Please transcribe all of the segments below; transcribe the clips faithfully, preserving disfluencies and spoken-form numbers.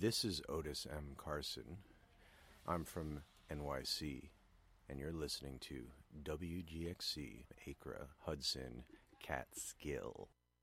This is Otis M. Carson. I'm from N Y C, and you're listening to W G X C, Acra, Hudson, Catskill.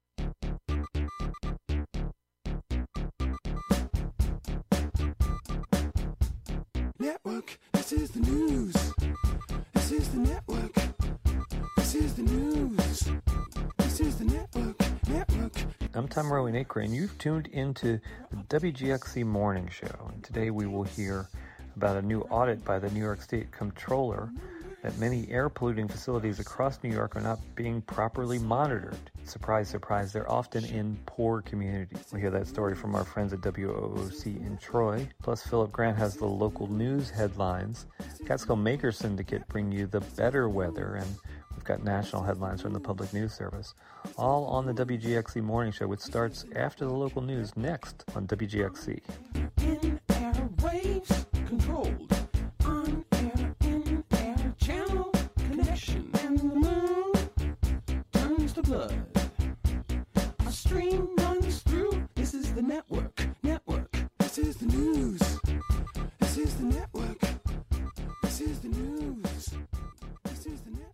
Network, this is the news. This is the network. This is the news. This is the network. Network. I'm Tom Rowe in Acre, and you've tuned into the W G X C Morning Show. And today we will hear about a new audit by the New York State Comptroller that many air-polluting facilities across New York are not being properly monitored. Surprise, surprise, they're often in poor communities. We'll hear that story from our friends at W O O C in Troy. Plus, Philip Grant has the local news headlines. Catskill Maker Syndicate bring you the better weather, and we've got national headlines from the Public News Service. All on the W G X C Morning Show, which starts after the local news next on W G X C. In air waves controlled. On air, in air channel connection. And the moon turns to blood. A stream runs through. This is the network. Network. This is the news. This is the network. This is the news. This is the network.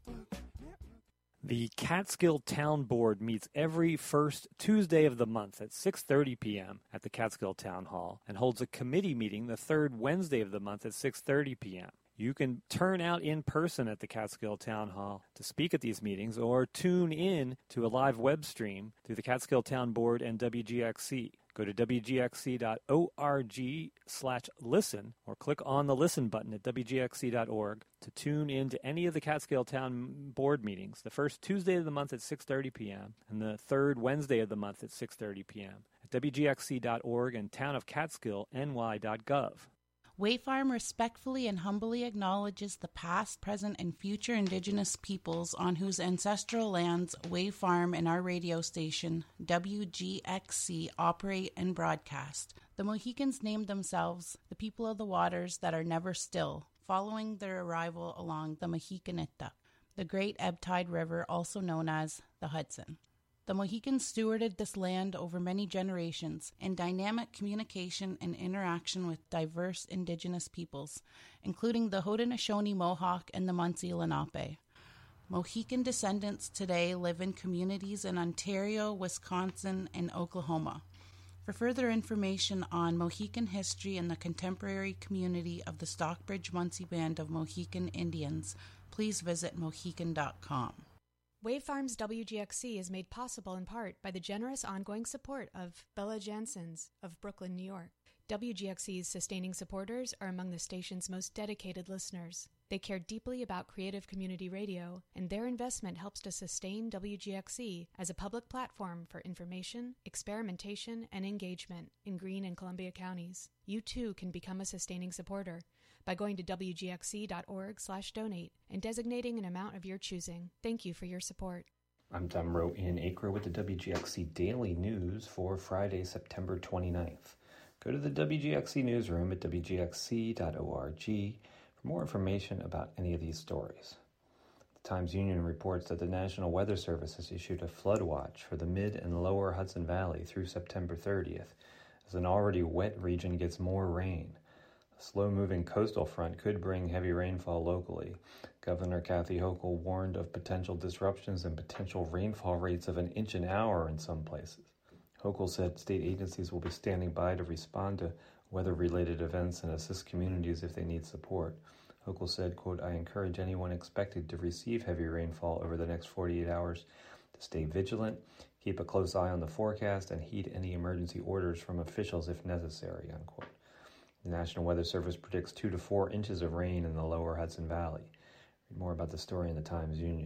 The Catskill Town Board meets every first Tuesday of the month at six thirty p.m. at the Catskill Town Hall and holds a committee meeting the third Wednesday of the month at six thirty p.m. You can turn out in person at the Catskill Town Hall to speak at these meetings or tune in to a live web stream through the Catskill Town Board and W G X C. Go to W G X C dot org slash listen or click on the listen button at W G X C dot org to tune in to any of the Catskill Town Board meetings, the first Tuesday of the month at six thirty p.m. and the third Wednesday of the month at six thirty p.m. at W G X C dot org and town of catskill N Y dot gov. Wayfarm respectfully and humbly acknowledges the past, present, and future Indigenous peoples on whose ancestral lands Wayfarm and our radio station, W G X C, operate and broadcast. The Mohicans named themselves the people of the waters that are never still, following their arrival along the Mohicanita, the great ebb tide river also known as the Hudson. The Mohicans stewarded this land over many generations in dynamic communication and interaction with diverse Indigenous peoples, including the Haudenosaunee Mohawk and the Munsee Lenape. Mohican descendants today live in communities in Ontario, Wisconsin, and Oklahoma. For further information on Mohican history and the contemporary community of the Stockbridge Munsee Band of Mohican Indians, please visit mohican dot com. Wavefarms W G X C is made possible in part by the generous ongoing support of Bella Jansens of Brooklyn, New York. W G X C's sustaining supporters are among the station's most dedicated listeners. They care deeply about creative community radio, and their investment helps to sustain W G X C as a public platform for information, experimentation, and engagement in Greene and Columbia counties. You too can become a sustaining supporter by going to W G X C dot org slash donate and designating an amount of your choosing. Thank you for your support. I'm Tom Rowe in Acre with the W G X C Daily News for Friday, September twenty-ninth. Go to the W G X C newsroom at W G X C dot org for more information about any of these stories. The Times-Union reports that the National Weather Service has issued a flood watch for the mid and lower Hudson Valley through September thirtieth, as an already wet region gets more rain. A slow-moving coastal front could bring heavy rainfall locally. Governor Kathy Hochul warned of potential disruptions and potential rainfall rates of an inch an hour in some places. Hochul said state agencies will be standing by to respond to weather-related events and assist communities if they need support. Hochul said, quote, "I encourage anyone expected to receive heavy rainfall over the next forty-eight hours to stay vigilant, keep a close eye on the forecast, and heed any emergency orders from officials if necessary," unquote. The National Weather Service predicts two to four inches of rain in the lower Hudson Valley. Read more about the story in the Times-Union.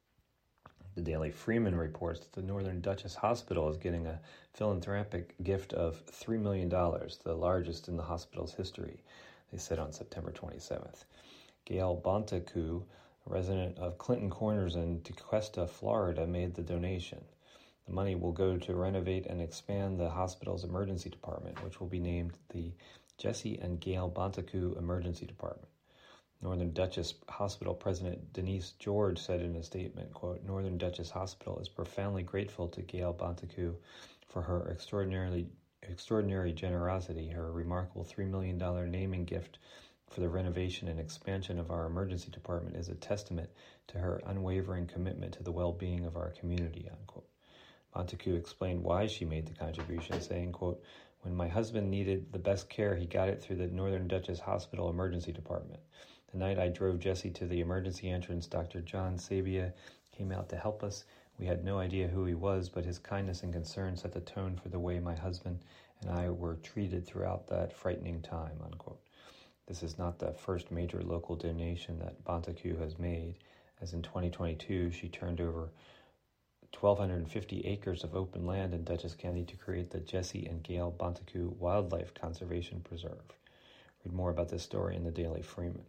The Daily Freeman reports that the Northern Dutchess Hospital is getting a philanthropic gift of three million dollars, the largest in the hospital's history, they said on September twenty-seventh. Gail Bontecu, a resident of Clinton Corners in Tequesta, Florida, made the donation. The money will go to renovate and expand the hospital's emergency department, which will be named the Jesse and Gail Bontecu Emergency Department. Northern Dutchess Hospital President Denise George said in a statement, quote, "Northern Dutchess Hospital is profoundly grateful to Gail Bontecu for her extraordinarily extraordinary generosity. Her remarkable three million dollars naming gift for the renovation and expansion of our emergency department is a testament to her unwavering commitment to the well-being of our community, unquote. Montague explained why she made the contribution, saying, quote, "When my husband needed the best care, he got it through the Northern Dutchess Hospital Emergency Department. The night I drove Jesse to the emergency entrance, Doctor John Sabia came out to help us. We had no idea who he was, but his kindness and concern set the tone for the way my husband and I were treated throughout that frightening time," unquote. This is not the first major local donation that Bonteque has made, as in twenty twenty-two she turned over one thousand two hundred fifty acres of open land in Dutchess County to create the Jesse and Gail Bonteque Wildlife Conservation Preserve. Read more about this story in the Daily Freeman.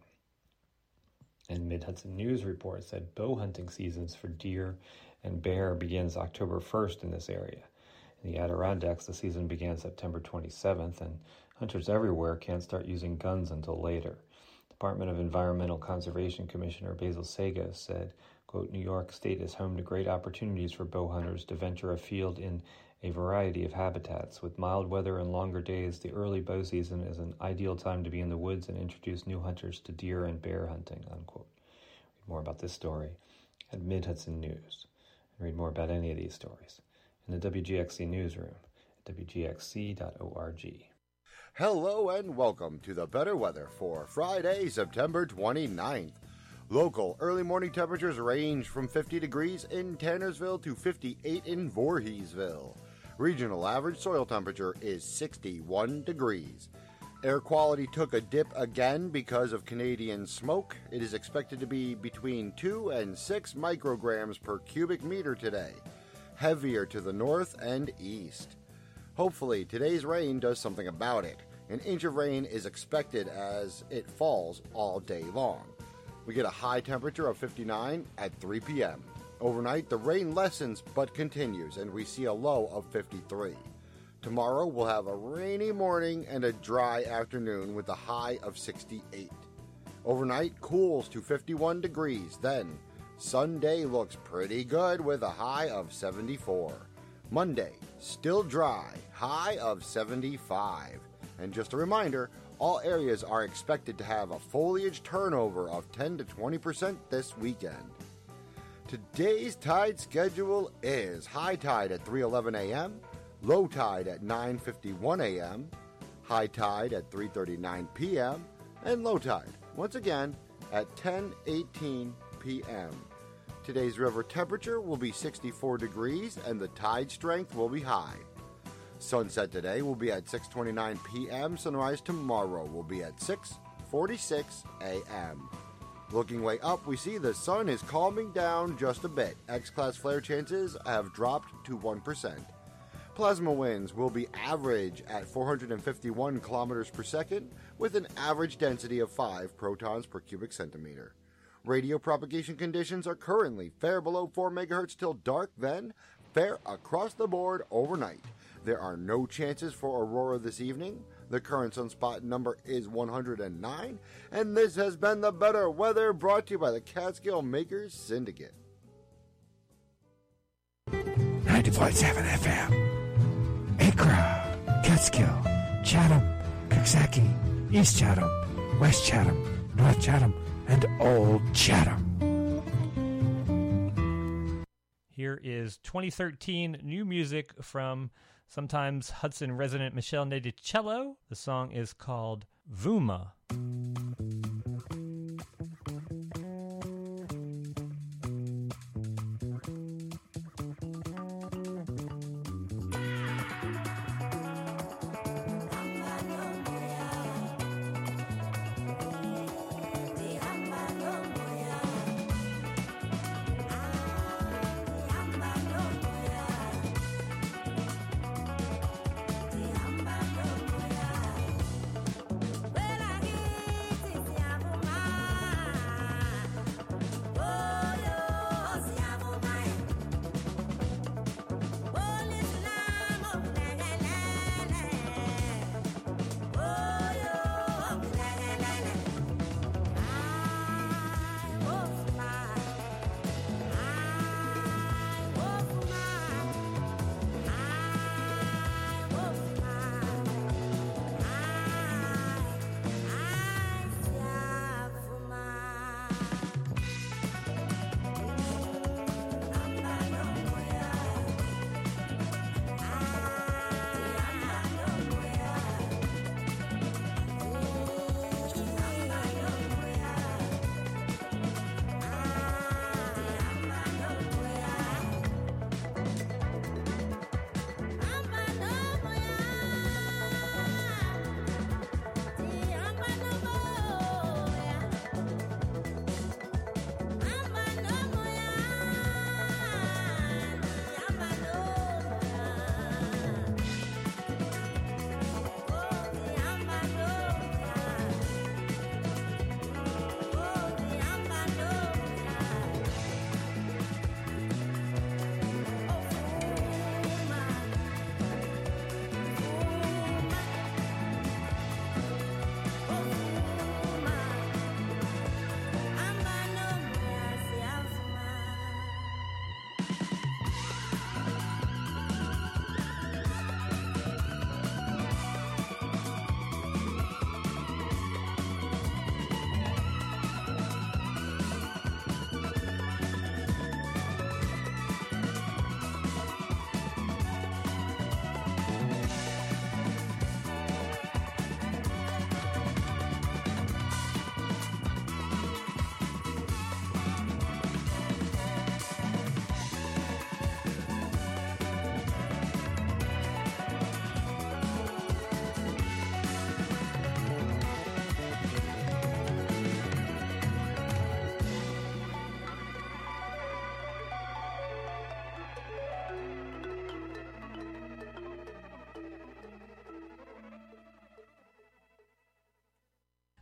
And Mid-Hudson News reports that bow hunting seasons for deer and bear begins October first in this area. In the Adirondacks, the season began September twenty-seventh, and hunters everywhere can't start using guns until later. Department of Environmental Conservation Commissioner Basil Sago said, quote, "New York State is home to great opportunities for bow hunters to venture afield in a variety of habitats. With mild weather and longer days, the early bow season is an ideal time to be in the woods and introduce new hunters to deer and bear hunting," unquote. Read more about this story at Mid-Hudson News. And read more about any of these stories in the W G X C newsroom at W G X C dot org. Hello and welcome to the better weather for Friday, September twenty-ninth. Local early morning temperatures range from fifty degrees in Tannersville to fifty-eight in Voorheesville. Regional average soil temperature is sixty-one degrees. Air quality took a dip again because of Canadian smoke. It is expected to be between two and six micrograms per cubic meter today, heavier to the north and east. Hopefully, today's rain does something about it. An inch of rain is expected as it falls all day long. We get a high temperature of fifty-nine at three p.m. Overnight, the rain lessens but continues, and we see a low of fifty-three. Tomorrow, we'll have a rainy morning and a dry afternoon with a high of sixty-eight. Overnight, cools to fifty-one degrees. Then, Sunday looks pretty good with a high of seventy-four. Monday, still dry, high of seventy-five. And just a reminder, all areas are expected to have a foliage turnover of ten to twenty percent this weekend. Today's tide schedule is high tide at three eleven a.m., low tide at nine fifty-one a.m., high tide at three thirty-nine p.m., and low tide, once again, at ten eighteen p.m. Today's river temperature will be sixty-four degrees and the tide strength will be high. Sunset today will be at six twenty-nine p.m. Sunrise tomorrow will be at six forty-six a.m. Looking way up, we see the sun is calming down just a bit. X-class flare chances have dropped to one percent. Plasma winds will be average at four hundred fifty-one kilometers per second with an average density of five protons per cubic centimeter. Radio propagation conditions are currently fair below four megahertz till dark, then fair across the board overnight. There are no chances for aurora this evening. The current sunspot number is one hundred nine, and this has been the better weather brought to you by the Catskill Makers Syndicate. ninety-four point seven F M. Acra, Catskill, Chatham, Coxsackie, East Chatham, West Chatham, North Chatham, and Old Chatham. Here is twenty thirteen new music from sometimes Hudson resident Michelle Nedicello. The song is called Vuma. Well, I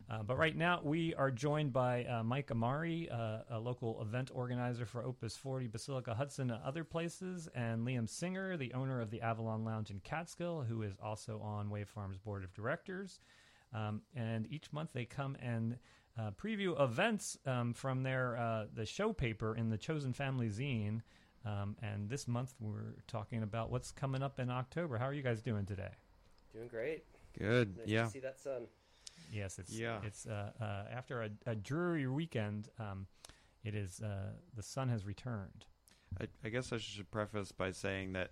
Uh, but right now, we are joined by uh, Mike Amari, uh, a local event organizer for Opus forty, Basilica Hudson, and other places, and Liam Singer, the owner of the Avalon Lounge in Catskill, who is also on Wave Farm's board of directors. Um, and each month they come and uh, preview events um, from their uh, the show paper in the Chosen Family zine. Um, and this month we're talking about what's coming up in October. How are you guys doing today? Doing great. Good. Nice yeah. to see that sun. Yes, it's Yeah. it's uh, uh, after a, a dreary weekend. Um, it is uh, the sun has returned. I, I guess I should preface by saying that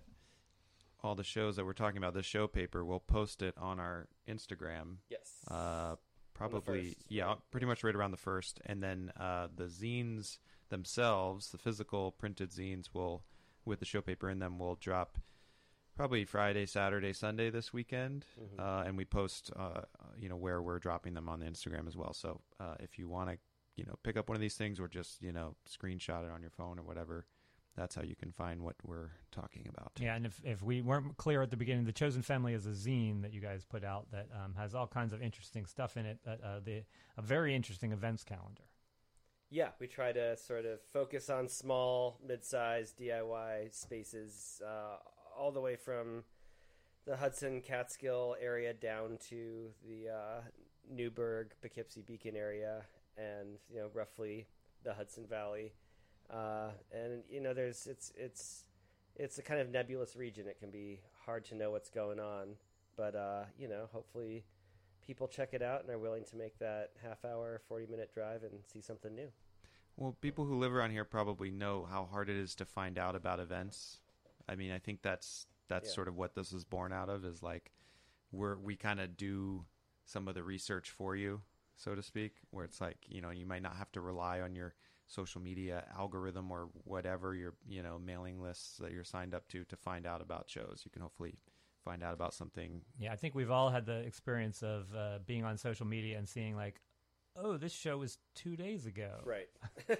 all the shows that we're talking about, the show paper, we'll post it on our Instagram. Yes. Uh, probably, first, yeah, right? pretty much right around the first. And then uh, the zines themselves, the physical printed zines, will, with the show paper in them, will drop probably Friday, Saturday, Sunday this weekend. Mhm. Uh, and we post, uh, you know, where we're dropping them on the Instagram as well. So uh, if you want to, you know, pick up one of these things or just, you know, screenshot it on your phone or whatever, that's how you can find what we're talking about. Yeah, and if, if we weren't clear at the beginning, the Chosen Family is a zine that you guys put out that um, has all kinds of interesting stuff in it. Uh, uh, the a very interesting events calendar. Yeah, we try to sort of focus on small, mid-sized D I Y spaces, uh, all the way from the Hudson Catskill area down to the uh, Newburgh, Poughkeepsie, Beacon area, and you know roughly the Hudson Valley. Uh, and you know, there's it's it's it's a kind of nebulous region. It can be hard to know what's going on, but uh, you know, hopefully people check it out and are willing to make that half hour, forty minute drive and see something new. Well, people who live around here probably know how hard it is to find out about events. I mean, I think that's that's Yeah. sort of what this is born out of, is like we're we kind of do some of the research for you, so to speak, where it's like, you know, you might not have to rely on your social media algorithm or whatever, your, you know, mailing lists that you're signed up to to find out about shows. You can hopefully find out about something. Yeah, I think we've all had the experience of uh, being on social media and seeing like, oh, this show was two days ago. Right.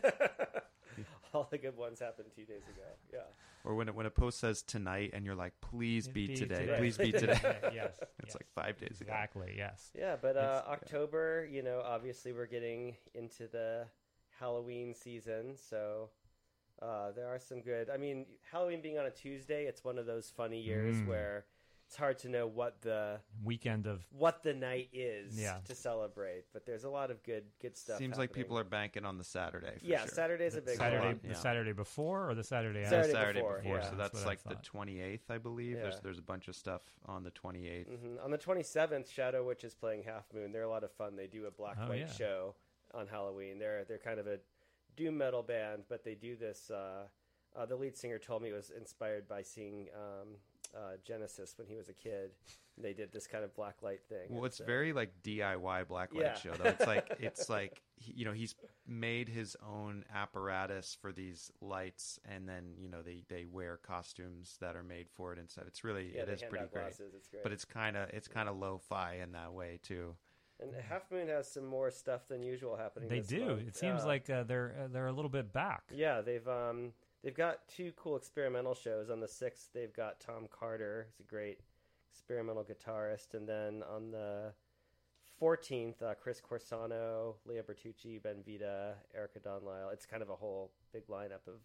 All the good ones happened two days ago. Yeah. Or when it, when a post says tonight and you're like, please be, Be today, today. please be today. Yes, It's yes. like five days ago. Exactly, yes. Yeah, but uh, It's- yeah. October, you know, obviously we're getting into the Halloween season, so uh, there are some good. I mean, Halloween being on a Tuesday, it's one of those funny years Mm. where it's hard to know what the Weekend of what the night is Yeah. to celebrate. But there's a lot of good good stuff. Seems like happening. people are banking on the Saturday. For yeah, sure. Saturday's a big Saturday, one. Yeah. the Saturday before or the Saturday after? Saturday Saturday before, before, yeah. so That's that's what I like the thought. twenty-eighth, I believe. There's Yeah. there's a bunch of stuff on the twenty-eighth. hmm On the twenty-seventh, Shadow Witch is playing Half Moon. They're a lot of fun. They do a black Oh, white yeah. show on Halloween. They're they're kind of a doom metal band, but they do this. Uh, uh, the lead singer told me it was inspired by seeing um, uh, Genesis when he was a kid. They did this kind of black light thing. Well, and it's so- very like D I Y blacklight Yeah. show though. It's like it's like he, you know, he's made his own apparatus for these lights, and then you know they, they wear costumes that are made for it and stuff. It's really yeah, it they is hand pretty out great. glasses. It's great. But it's kind of it's kind of lo-fi in that way too. and Half Moon has some more stuff than usual happening. They this do. month. It seems Yeah. like uh, they're uh, they're a little bit back. Yeah, they've um they've got two cool experimental shows. On the sixth, they've got Tom Carter, who's a great experimental guitarist, and then on the fourteenth, uh, Chris Corsano, Leah Bertucci, Ben Vita, Erica Dawn Lyle. It's kind of a whole big lineup of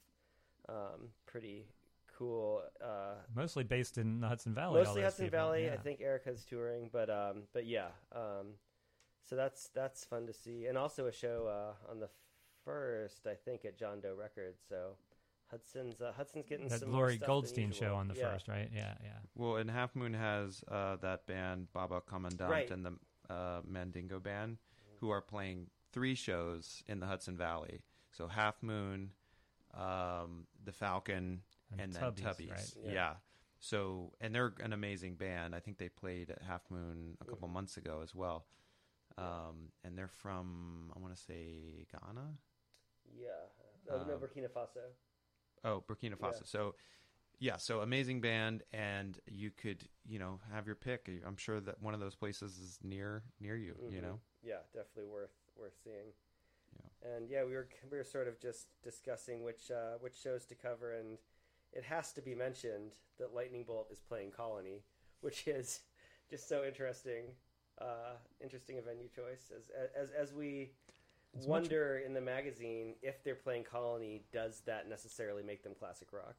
um, pretty cool. Uh, Mostly based in the Hudson Valley. all mostly those Hudson people. Valley. Yeah. I think Erica's touring, but um, but yeah. Um, so that's that's fun to see, and also a show uh, on the first, I think, at John Doe Records. So Hudson's uh, Hudson's getting that some more Lori stuff than Goldstein usual. show on the Yeah. first, right? Yeah, yeah. Well, and Half Moon has uh, that band Baba Commandant Right. and the uh, Mandingo Band, who are playing three shows in the Hudson Valley. So Half Moon, um, the Falcon, And and, then Tubbies, Tubbies. right? Yeah. Yeah. So, and they're an amazing band. I think they played at Half Moon a couple months ago as well. Um, and they're from, I want to say, Ghana? Yeah. Oh, no, Um, Burkina Faso. Oh, Burkina Faso. Yeah. So, yeah, so amazing band, and you could, you know, have your pick. I'm sure that one of those places is near near you. You Mhm. know, Yeah, definitely worth worth seeing. Yeah. And yeah, we were we were sort of just discussing which uh, which shows to cover, and it has to be mentioned that Lightning Bolt is playing Colony, which is just so interesting. uh, interesting a venue choice. As as as we It's wonder in the magazine if they're playing Colony, does that necessarily make them classic rock?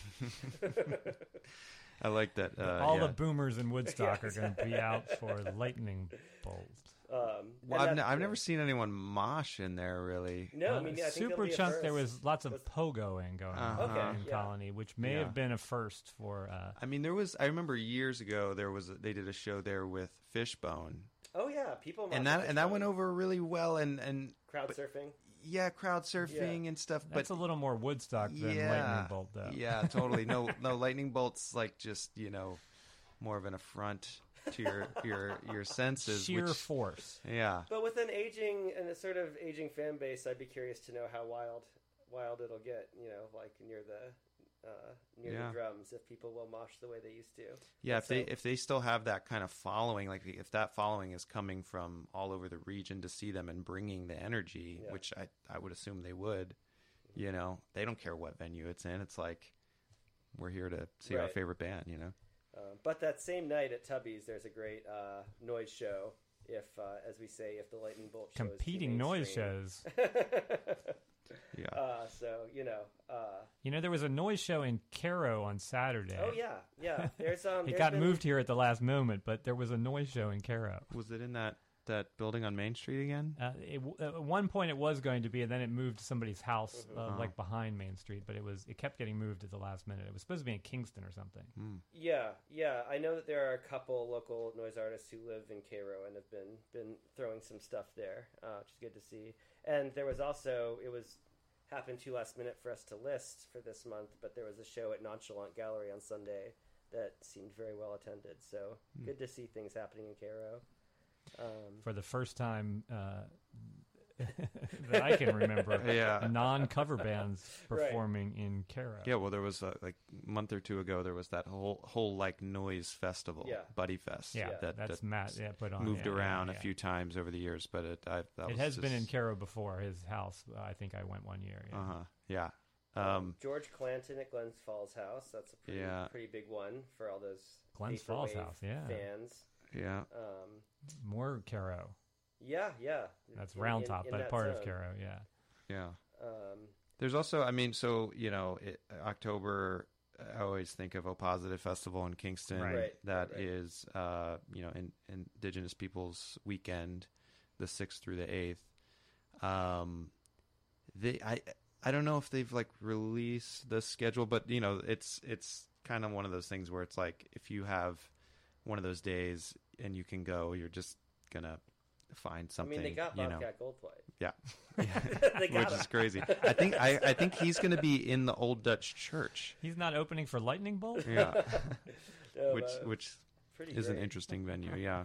I like that. Uh, All yeah. the boomers in Woodstock Yeah, are going to be out for Lightning Bolt. Um, Well, and I've, that- n- I've yeah. never seen anyone mosh in there really. No, I Uh, mean, yeah, I think Super it'll be a Chunk, there first. was lots of Was- pogoing going on Uh-huh. Okay, in yeah. Colony, which may Yeah. have been a first for. Uh, I mean, there was. I remember years ago there was. A, they did a show there with Fishbone, Oh yeah, people and mosh that at and that Fishbone. went over really well. And and Crowd but- surfing. yeah, crowd surfing and stuff. that's but a little more Woodstock than yeah, Lightning Bolt, though. yeah, totally. No, no, Lightning Bolt's like just you know more of an affront to your your your senses. Sheer which, force. yeah. But with an aging and a sort of aging fan base, I'd be curious to know how wild wild it'll get. You know, like near the uh, near Yeah. the drums, if people will mosh the way they used to. Yeah, if So- they if they still have that kind of following, like if that following is coming from all over the region to see them and bringing the energy, Yeah. which I I would assume they would, you know, they don't care what venue it's in. It's like we're here to see our Right. favorite band, you know. Um, but that same night at Tubby's, there's a great uh, noise show. If, uh, as we say, if the Lightning Bolt show is too Competing noise mainstream. shows. Yeah. Uh, so you know. Uh, You know, there was a noise show in Cairo on Saturday. oh yeah, yeah. There's um. It there's got been- moved here at the last moment, but there was a noise show in Cairo. Was it in that that building on Main Street again? Uh, it, w- at one point it was going to be, and then it moved to somebody's house, Mhm. uh, Uh-huh. like behind Main Street. But it was it kept getting moved at the last minute. It was supposed to be in Kingston or something. Hmm. Yeah, yeah. I know that there are a couple local noise artists who live in Cairo and have been been throwing some stuff there, uh, which is good to see. And there was also it was happened too last minute for us to list for this month, but there was a show at Nonchalant Gallery on Sunday that seemed very well attended. So Hmm. good to see things happening in Cairo. Um, For the first time uh, that I can remember, Yeah. non-cover bands Right. performing in Cairo. Yeah, well, there was uh, like a month or two ago. There was that whole whole like noise festival, Yeah. Buddy Fest. Yeah, that, that's that Matt yeah, put on. moved yeah, yeah, around yeah. a few times over the years, but it I, that It was has been in just- Cairo before. His house, I think I went one year. Yeah. Uh-huh. Yeah. um, Um, George Clanton at Glens Falls House. That's a pretty Yeah. pretty big one for all those Glens Falls vaporwave House, yeah. fans. yeah. Um, More Cairo. yeah, yeah. That's In- Round in- Top, in but that part of zone. Cairo. Yeah. Yeah. Um, There's also, I mean, so, you know, it, October, I always think of O Positive Festival in Kingston. Right. Right, That right. is, uh, you know, in, Indigenous Peoples Weekend, the sixth through the eighth. Um, they, I, I don't know if they've like released the schedule, but you know, it's it's kind of one of those things where it's like if you have one of those days and you can go, you're just gonna find I something. mean, they got you know. Bobcat Goldthwait. Yeah. They got Which him. is crazy. I think I, I think he's going to be in the Old Dutch Church. He's not opening for Lightning Bolt? Yeah. No, which uh, which pretty is an great. interesting venue. Yeah.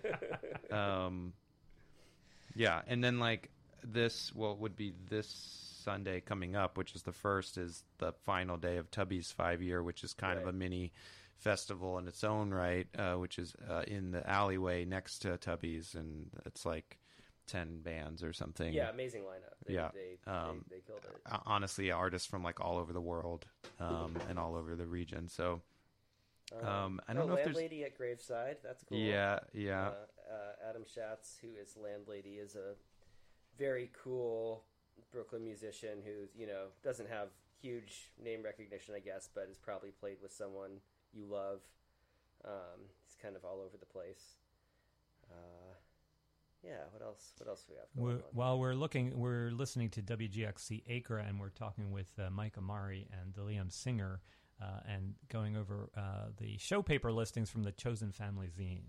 Um. Yeah, and then like this, well, would be this Sunday coming up, which is the first, is the final day of Tubby's five year, which is kind of Right. a mini festival in its own right, uh, which is uh, in the alleyway next to Tubby's, and it's like ten bands or something. Yeah, amazing lineup. They, Yeah, they, um, they, they killed it. Uh, honestly, artists from like all over the world um, and all over the region. So um, I don't oh, know if there's Landlady at Graveside. That's cool. yeah, yeah, Uh, uh, Adam Schatz, who is Landlady, is a very cool Brooklyn musician who, you know, doesn't have huge name recognition, I guess, but has probably played with someone you love. Um, he's kind of all over the place. Uh, yeah, what else? What else do we have going We're, on? while we're looking, we're listening to W G X C Acra, and we're talking with uh, Mike Amari and Liam Singer, uh, and going over uh, the show paper listings from the Chosen Family zine.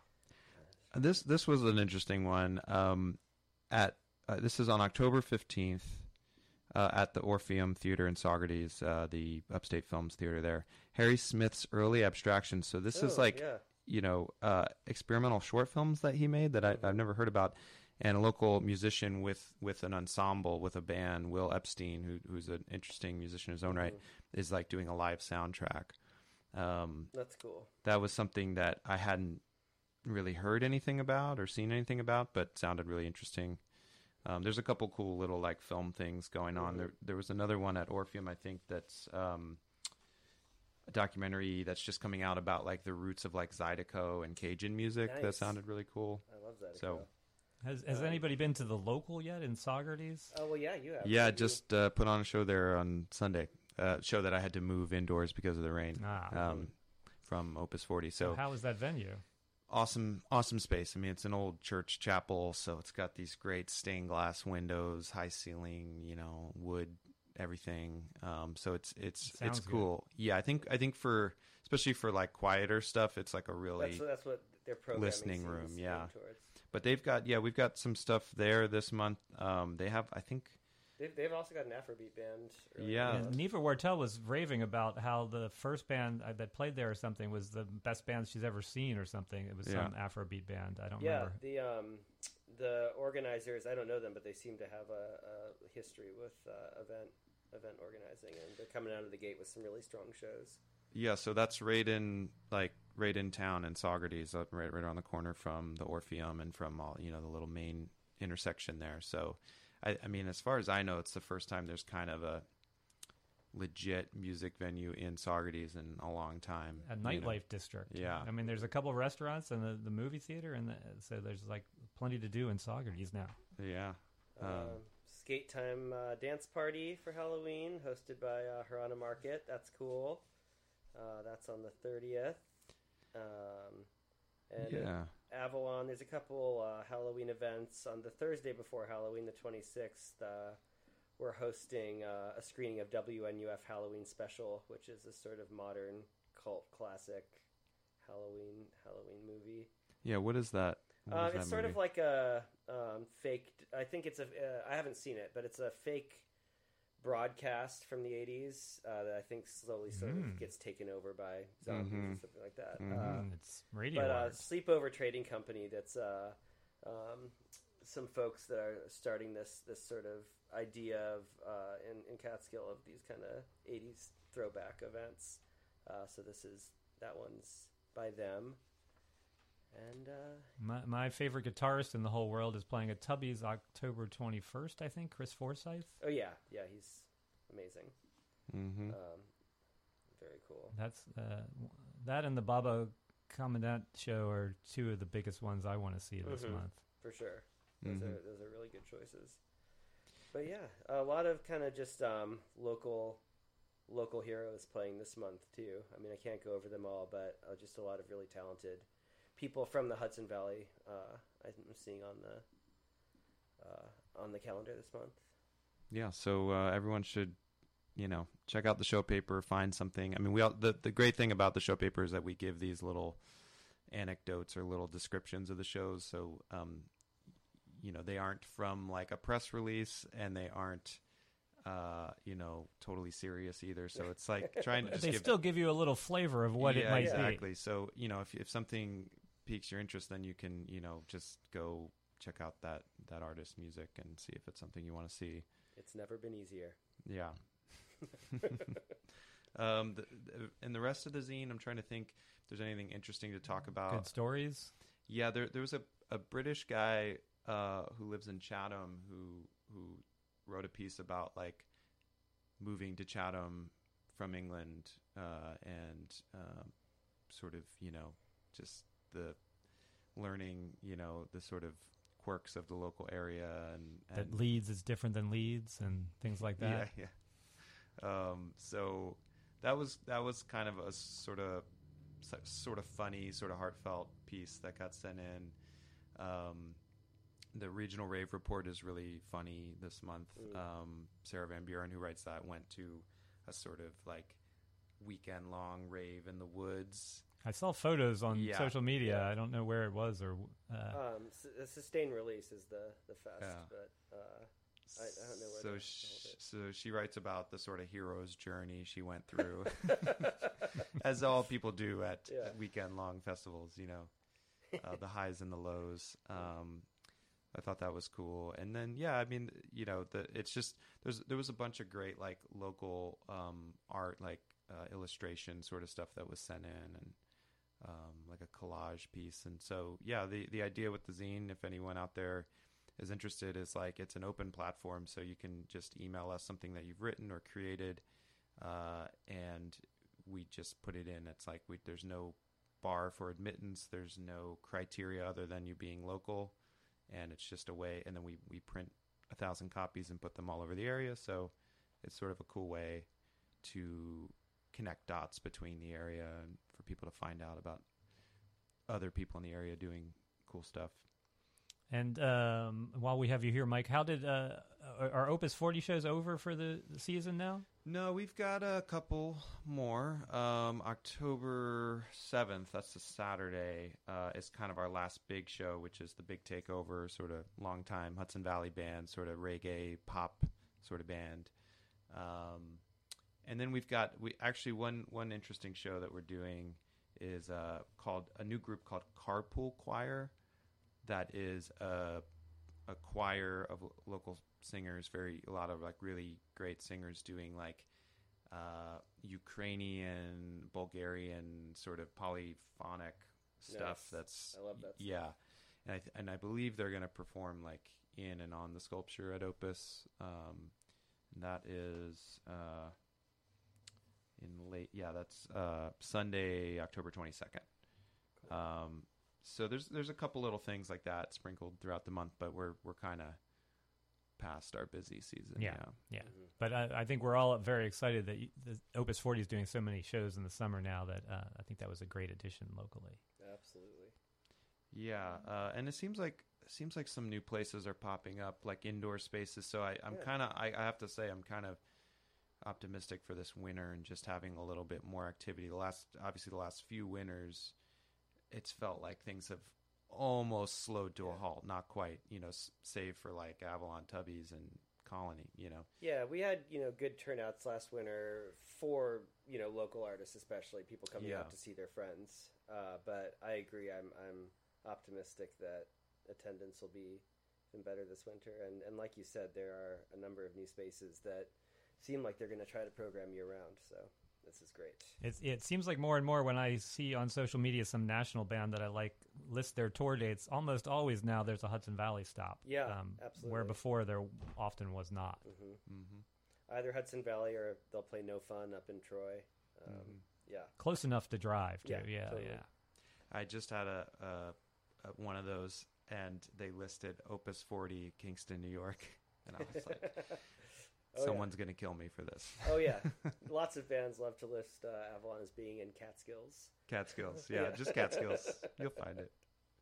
This this was an interesting one. Um, at uh, this is on October fifteenth uh, at the Orpheum Theater in Saugerties, uh, the Upstate Films Theater there. Harry Smith's Early Abstraction. So this is Oh, like yeah. you know uh, experimental short films that he made that I, I've never heard about. And a local musician with, with an ensemble, with a band, Will Epstein, who who's an interesting musician in his own right, is like doing a live soundtrack. Um, That's cool. that was something that I hadn't really heard anything about or seen anything about, but sounded really interesting. Um, there's a couple cool little like film things going on. Mhm. There, there was another one at Orpheum, I think, that's um, a documentary that's just coming out about like the roots of like Zydeco and Cajun music. Nice. That sounded really cool. I love that. So, Has Has Um, anybody been to the local yet in Saugerties? Oh well, yeah, you have. yeah, You- just uh, put on a show there on Sunday. Uh, show that I had to move indoors because of the rain. Ah. Um, from Opus forty. So So how was that venue? awesome, awesome space. I mean, it's an old church chapel, so it's got these great stained glass windows, high ceiling, you know, wood, everything. Um, so it's it's Sounds it's cool. Yeah, I think I think for especially for like quieter stuff, it's like a really. That's, that's what their programming listening seems room, aimed yeah. Towards. But they've got yeah, we've got some stuff there this month. Um, they have I think They've, they've also got an Afrobeat band. early Yeah. on. And Neva Wartel was raving about how the first band uh, that played there or something was the best band she's ever seen or something. It was Yeah. some Afrobeat band. I don't Yeah, remember. the um, the organizers. I don't know them, but they seem to have a, a history with uh, event event organizing, and they're coming out of the gate with some really strong shows. yeah. So that's right in like right in town in Saugerties, up right right around the corner from the Orpheum and from all you know the little main intersection there. So. I, I mean, as far as I know, it's the first time there's kind of a legit music venue in Saugerties in a long time. A you nightlife know. district. Yeah. I mean, there's a couple of restaurants and the, the movie theater, and the, so there's like plenty to do in Saugerties now. Yeah. Um, Um, skate time uh, dance party for Halloween, hosted by uh, Harana Market. That's cool. Uh, that's on the thirtieth. Um, and yeah. at Avalon, there's a couple uh, Halloween events on the Thursday before Halloween, the twenty-sixth. Uh, we're hosting uh, a screening of W N U F Halloween Special, which is a sort of modern cult classic Halloween Halloween movie. Yeah. What is that? What Uh, is it's that sort movie? of like a um, fake. I think it's a. Uh, I haven't seen it, but it's a fake broadcast from the eighties uh, that I think slowly sort Mm. of gets taken over by zombies or Mhm. something like that. Mhm. Uh, Mm, it's radio but uh, art. Sleepover Trading Company. That's uh, um, some folks that are starting this this sort of idea of uh, in in Catskill of these kind of eighties throwback events. Uh, so this is that one's by them. And uh, My, my favorite guitarist in the whole world is playing at Tubby's October twenty-first, I think, Chris Forsyth. oh yeah, yeah, he's amazing. Mhm. Um, very cool. That's uh, that and the Baba Commandant show are two of the biggest ones I want to see this Mhm. month. For sure. Those Mhm. are those are really good choices. But yeah, a lot of kind of just um, local local heroes playing this month too. I mean, I can't go over them all, but uh, just a lot of really talented people from the Hudson Valley. Uh, I'm seeing on the uh, on the calendar this month. Yeah. So uh, everyone should, you know, check out the show paper, find something. I mean, we all, the the great thing about the show paper is that we give these little anecdotes or little descriptions of the shows. So, um, you know, they aren't from like a press release, and they aren't, uh, you know, totally serious either. So it's like trying to just They give still give you a little flavor of what it yeah, might exactly. So, you know, if if something piques your interest, then you can, you know, just go check out that that artist's music and see if it's something you want to see. It's never been easier. Yeah. um, the, the, and the rest of the zine, I'm trying to think if there's anything interesting to talk be. about. Good stories. Yeah, there there was a, a British guy uh, who lives in Chatham who who wrote a piece about like moving to Chatham from England uh, and um, sort of, you know, just the learning, you know, the sort of quirks of the local area and, and That Leeds is different than Leeds and things like that. yeah, yeah. Um, so that was that was kind of a sort of sort of funny, sort of heartfelt piece that got sent in. Um, the regional rave report is really funny this month. Mm. Um, Sarah Van Buren, who writes that, went to a sort of like weekend long rave in the woods. I saw photos on Yeah. social media. Yeah. I don't know where it was or. Uh, Um, s- a sustained release is the the fest, Yeah. but uh, I, I don't know where So, to sh- hold it. so she writes about the sort of hero's journey she went through, as all people do at, Yeah. at weekend-long festivals. You know, uh, the highs and the lows. Um, I thought that was cool. And then, yeah, I mean, you know, the it's just there's there was a bunch of great like local um, art, like uh, illustration sort of stuff that was sent in, and um, like a collage piece. And so, yeah, the the idea with the zine, if anyone out there is interested, is like it's an open platform, so you can just email us something that you've written or created, uh, and we just put it in. It's like we, there's no bar for admittance. There's no criteria other than you being local, and it's just a way. And then we we print a thousand copies and put them all over the area. So it's sort of a cool way to connect dots between the area and for people to find out about other people in the area doing cool stuff. And um, while we have you here, Mike, how did uh, are Opus forty shows over for the season now? No, we've got a couple more. Um, October seventh, that's a Saturday, uh, is kind of our last big show, which is the Big Takeover, sort of long-time Hudson Valley band, sort of reggae pop sort of band. Um, and then we've got we actually one one interesting show that we're doing is uh, called a new group called Carpool Choir. That is a a choir of lo- local singers, very a lot of like really great singers doing like uh, Ukrainian, Bulgarian sort of polyphonic stuff. Nice. That's I love that stuff. Yeah, and I th- and I believe they're going to perform like in and on the sculpture at Opus. Um, and that is uh, in late. Yeah, that's uh, Sunday, October twenty-second. Cool. Um, So there's there's a couple little things like that sprinkled throughout the month, but we're we're kind of past our busy season. Yeah, yeah. yeah. Mm-hmm. But I, I think we're all very excited that you, the Opus forty is doing so many shows in the summer now that uh, I think that was a great addition locally. Absolutely. Yeah, uh, and it seems like it seems like some new places are popping up, like indoor spaces. So I, I'm Yeah. kind of I, I have to say I'm kind of optimistic for this winter and just having a little bit more activity. The last obviously the last few winters, it's felt like things have almost slowed to a halt. Not quite, you know, s- save for like Avalon, Tubby's, and Colony, you know. Yeah, we had, you know, good turnouts last winter for, you know, local artists, especially people coming Yeah. out to see their friends. Uh, but I agree. I'm I'm optimistic that attendance will be even better this winter. And and like you said, there are a number of new spaces that seem like they're going to try to program year round. So this is great. It's, it seems like more and more when I see on social media some national band that I like list their tour dates, almost always now there's a Hudson Valley stop. Yeah, um, absolutely. Where before there often was not. Mm-hmm. Mm-hmm. Either Hudson Valley or they'll play No Fun up in Troy. Um, Mhm. Yeah. Close enough to drive, too. Yeah, Yeah, yeah. totally. I just had a, a, a one of those, and they listed Opus forty, Kingston, New York, and I was like, Oh, someone's gonna kill me for this. Oh, yeah. Lots of bands love to list uh, Avalon as being in Catskills. Catskills, yeah, Yeah. just Catskills. You'll find it.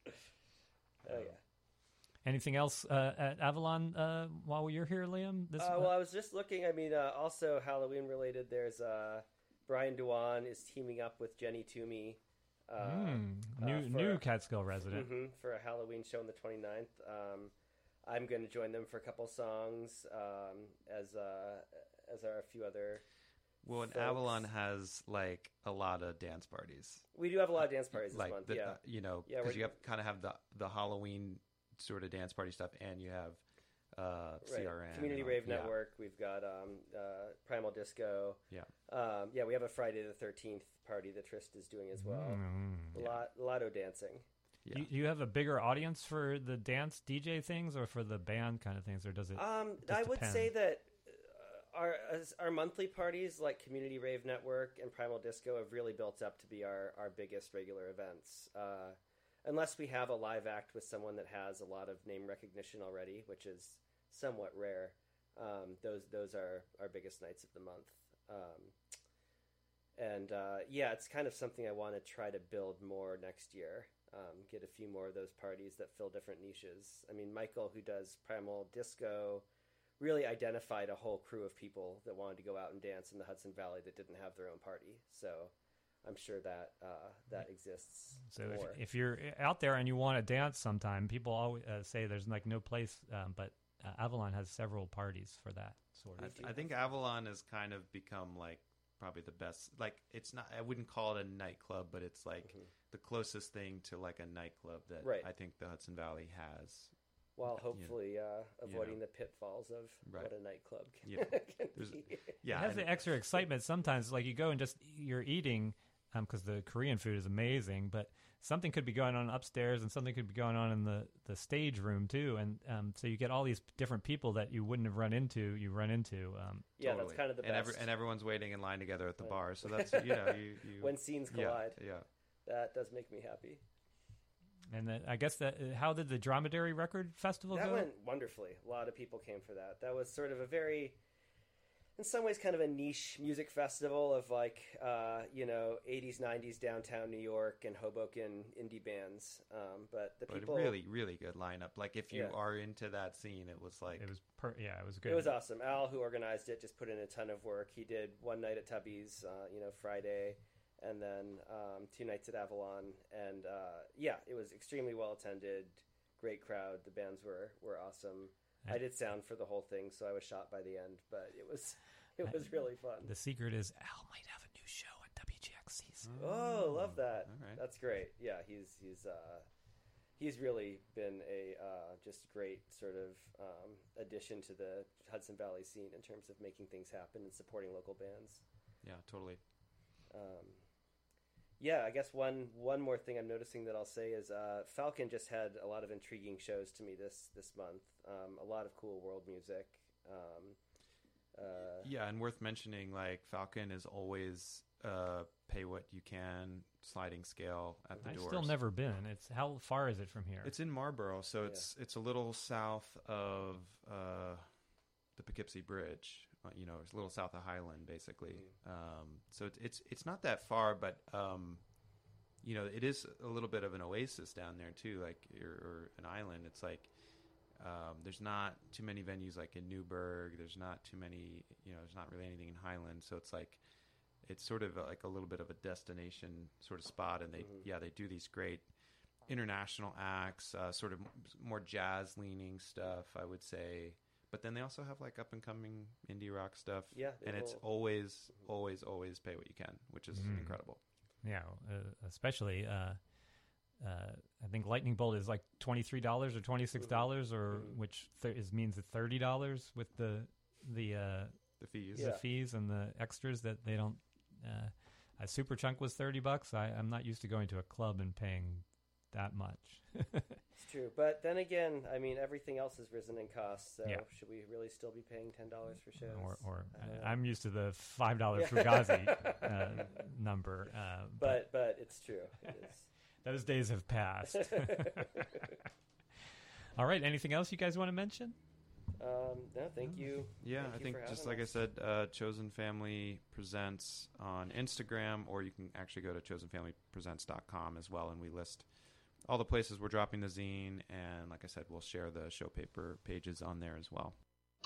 Oh, yeah. Anything else uh, at Avalon uh, while you're here, Liam? This Uh, well, I was just looking. I mean, uh, also Halloween related. There's uh, Brian Dewan is teaming up with Jenny Toomey. Uh, Mm, new uh, for new a- Catskill resident. mhm, for a Halloween show on the twenty-ninth. Um, I'm going to join them for a couple songs, um, as uh, as are a few other. Well, and folks. Avalon has like a lot of dance parties. We do have a lot of dance parties this like month. the, yeah, uh, you know, Yeah, because we're- you have kind of have the the Halloween sort of dance party stuff, and you have uh, right. C R N, Community and all- Rave yeah. Network. We've got um, uh, Primal Disco. Yeah. Um, yeah, we have a Friday the thirteenth party that Trist is doing as well. Mm. A lot, lotto dancing. Yeah. You, you have a bigger audience for the dance D J things or for the band kind of things, or does it? Um, just I would depend? say that uh, our as our monthly parties like Community Rave Network and Primal Disco have really built up to be our, our biggest regular events. Uh, unless we have a live act with someone that has a lot of name recognition already, which is somewhat rare. Um, those those are our biggest nights of the month. Um, and uh, yeah, it's kind of something I want to try to build more next year. Um, get a few more of those parties that fill different niches. I mean, Michael, who does Primal Disco, really identified a whole crew of people that wanted to go out and dance in the Hudson Valley that didn't have their own party. So I'm sure that uh, that exists. So more. if, if you're out there and you want to dance sometime, people always uh, say there's like no place, um, but uh, Avalon has several parties for that sort I, of. th- I think Avalon has kind of become like probably the best. Like it's not. I wouldn't call it a nightclub, but it's like Mhm. the closest thing to like a nightclub that Right. I think the Hudson Valley has. While you know, hopefully uh, avoiding know. the pitfalls of Right. what a nightclub can, Yeah. can There's- be. Yeah, it has and- the extra excitement sometimes. Like you go and just you're eating, because the Korean food is amazing, but something could be going on upstairs and something could be going on in the, the stage room too. And um, so you get all these different people that you wouldn't have run into, you run into. Um, yeah, totally. That's kind of the and best. Every, and everyone's waiting in line together at the Right. bar. So that's, you know, you, you when scenes collide. Yeah, yeah. That does make me happy. and then I guess that, how did the Dromedary Record Festival That go? went wonderfully. A lot of people came for that. That was sort of a very, in some ways, kind of a niche music festival of like, uh, you know, eighties, nineties downtown New York and Hoboken indie bands. Um, but the But people really, really good lineup. Like if you Yeah. are into that scene, it was like It was, per- yeah, it was good. It was awesome. Al, who organized it, just put in a ton of work. He did one night at Tubby's, uh, you know, Friday, and then um, two nights at Avalon. And uh, yeah, it was extremely well attended. Great crowd. The bands were were awesome. I did sound for the whole thing, so I was shot by the end, but it was it was really fun. The secret is Al might have a new show on W G X C. Oh, love that. All right. That's great. Yeah, he's he's uh, he's really been a uh, just great sort of um, addition to the Hudson Valley scene in terms of making things happen and supporting local bands. yeah, totally. Um, yeah, I guess one one more thing I'm noticing that I'll say is uh, Falcon just had a lot of intriguing shows to me this this month. Um, a lot of cool world music. Um, uh, Yeah, and worth mentioning, like Falcon is always uh, pay what you can sliding scale at the I've doors. still never been. It's how far is it from here? It's in Marlboro, so it's it's a little south of uh, the Poughkeepsie Bridge. Uh, you know, it's a little south of Highland, basically. Um, so it's it's it's not that far, but um, you know, it is a little bit of an oasis down there too, like or, or an island. It's like um, there's not too many venues like in Newburgh. There's not too many. You know, there's not really anything in Highland. So it's like it's sort of like a little bit of a destination sort of spot, and they Mhm. yeah they do these great international acts, uh, sort of more jazz leaning stuff, I would say. But then they also have like up and coming indie rock stuff. Yeah, and they it's will. always, always, always pay what you can, which is Mm. incredible. Yeah, uh, especially uh, uh, I think Lightning Bolt is like twenty three dollars or twenty six dollars, or Mhm. which th- is means it's thirty dollars with the the uh, The fees. Yeah. the fees and the extras that they don't. Uh, a Super Chunk was thirty bucks. I, I'm not used to going to a club and paying that much. It's true, but then again, I mean, everything else has risen in cost. So Yeah. should we really still be paying ten dollars for shows? or or I don't know. I'm used to the five dollar Yeah. Fugazi uh, number, uh, but, but but it's true. It is. those days have passed. All right, anything else you guys want to mention? Um, no, thank you. Yeah, Thank I you think for just having like us. I said, uh, Chosen Family Presents on Instagram, or you can actually go to chosen family presents dot com as well, and we list all the places we're dropping the zine, and like I said, we'll share the show paper pages on there as well.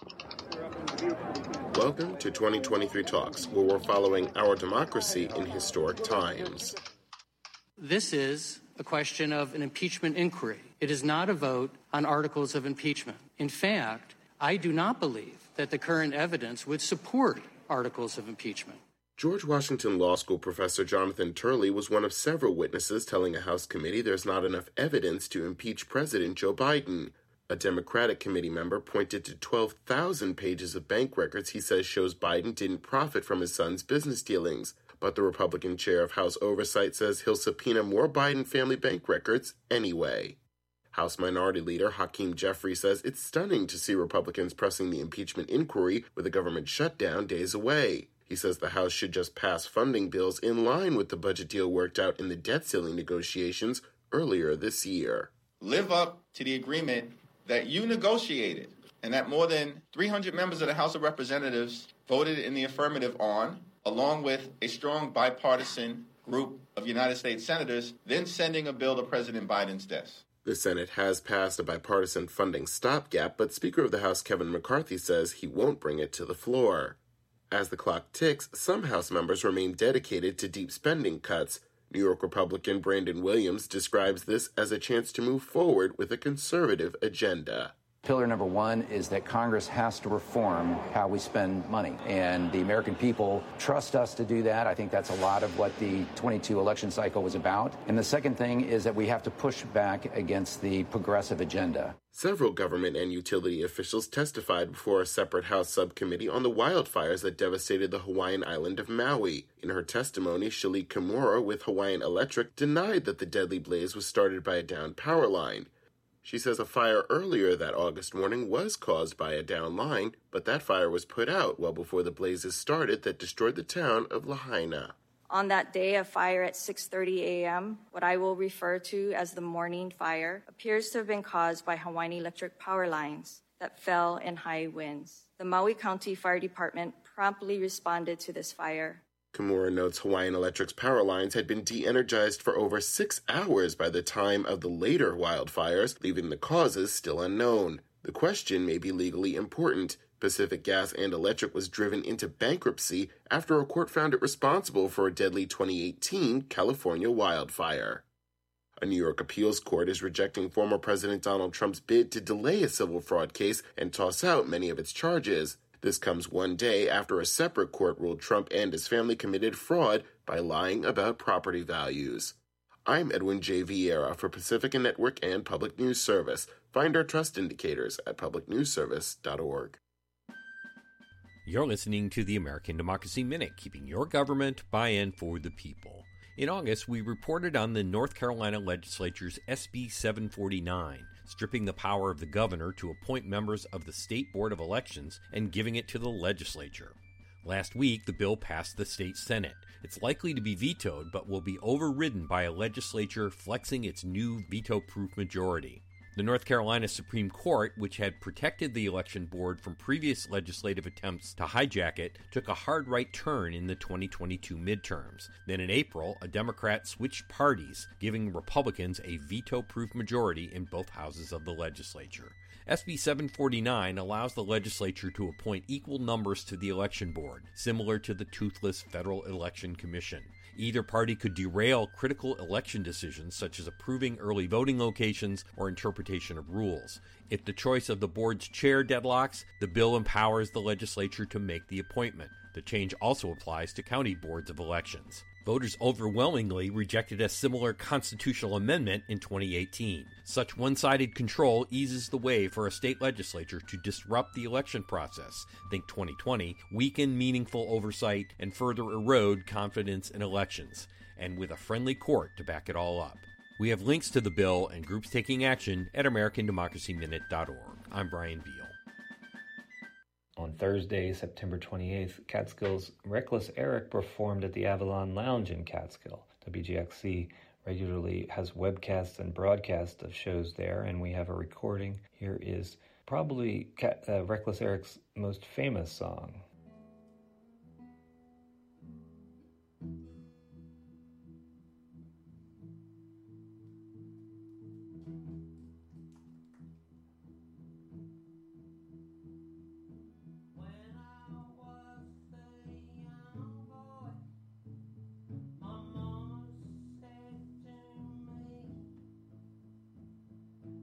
Welcome to twenty twenty-three Talks, where we're following our democracy in historic times. This is a question of an impeachment inquiry. It is not a vote on articles of impeachment. In fact, I do not believe that the current evidence would support articles of impeachment. George Washington Law School professor Jonathan Turley was one of several witnesses telling a House committee there's not enough evidence to impeach President Joe Biden. A Democratic committee member pointed to twelve thousand pages of bank records he says shows Biden didn't profit from his son's business dealings. But the Republican chair of House Oversight says he'll subpoena more Biden family bank records anyway. House Minority Leader Hakeem Jeffrey says it's stunning to see Republicans pressing the impeachment inquiry with the government shutdown days away. He says the House should just pass funding bills in line with the budget deal worked out in the debt ceiling negotiations earlier this year. Live up to the agreement that you negotiated and that more than three hundred members of the House of Representatives voted in the affirmative on, along with a strong bipartisan group of United States senators, then sending a bill to President Biden's desk. The Senate has passed a bipartisan funding stopgap, but Speaker of the House Kevin McCarthy says he won't bring it to the floor. As the clock ticks, some House members remain dedicated to deep spending cuts. New York Republican Brandon Williams describes this as a chance to move forward with a conservative agenda. Pillar number one is that Congress has to reform how we spend money, and the American people trust us to do that. I think that's a lot of what the twenty-two election cycle was about. And the second thing is that we have to push back against the progressive agenda. Several government and utility officials testified before a separate House subcommittee on the wildfires that devastated the Hawaiian island of Maui. In her testimony, Shalik Kimura with Hawaiian Electric denied that the deadly blaze was started by a downed power line. She says a fire earlier that August morning was caused by a down line, but that fire was put out well before the blazes started that destroyed the town of Lahaina. On that day of fire at six thirty a.m., what I will refer to as the morning fire appears to have been caused by Hawaiian Electric power lines that fell in high winds. The Maui County Fire Department promptly responded to this fire. Kimura notes Hawaiian Electric's power lines had been de-energized for over six hours by the time of the later wildfires, leaving the causes still unknown. The question may be legally important. Pacific Gas and Electric was driven into bankruptcy after a court found it responsible for a deadly twenty eighteen California wildfire. A New York appeals court is rejecting former President Donald Trump's bid to delay a civil fraud case and toss out many of its charges. This comes one day after a separate court ruled Trump and his family committed fraud by lying about property values. I'm Edwin J. Vieira for Pacifica Network and Public News Service. Find our trust indicators at public news service dot org. You're listening to the American Democracy Minute, keeping your government by-in for the people. In August, we reported on the North Carolina legislature's S B seven forty-nine, stripping the power of the governor to appoint members of the State Board of Elections and giving it to the legislature. Last week, the bill passed the state Senate. It's likely to be vetoed, but will be overridden by a legislature flexing its new veto-proof majority. The North Carolina Supreme Court, which had protected the election board from previous legislative attempts to hijack it, took a hard right turn in the twenty twenty-two midterms. Then in April, a Democrat switched parties, giving Republicans a veto-proof majority in both houses of the legislature. S B seven forty-nine allows the legislature to appoint equal numbers to the election board, similar to the toothless Federal Election Commission. Either party could derail critical election decisions such as approving early voting locations or interpretation of rules. If the choice of the board's chair deadlocks, the bill empowers the legislature to make the appointment. The change also applies to county boards of elections. Voters overwhelmingly rejected a similar constitutional amendment in twenty eighteen. Such one-sided control eases the way for a state legislature to disrupt the election process, think twenty twenty, weaken meaningful oversight, and further erode confidence in elections, and with a friendly court to back it all up. We have links to the bill and groups taking action at american democracy minute dot org. I'm Brian Beal. On Thursday, September twenty-eighth, Catskill's Reckless Eric performed at the Avalon Lounge in Catskill. W G X C regularly has webcasts and broadcasts of shows there, and we have a recording. Here is probably Cat, uh, Reckless Eric's most famous song.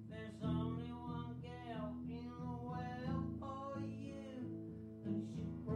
Only one gal in the world for you, and she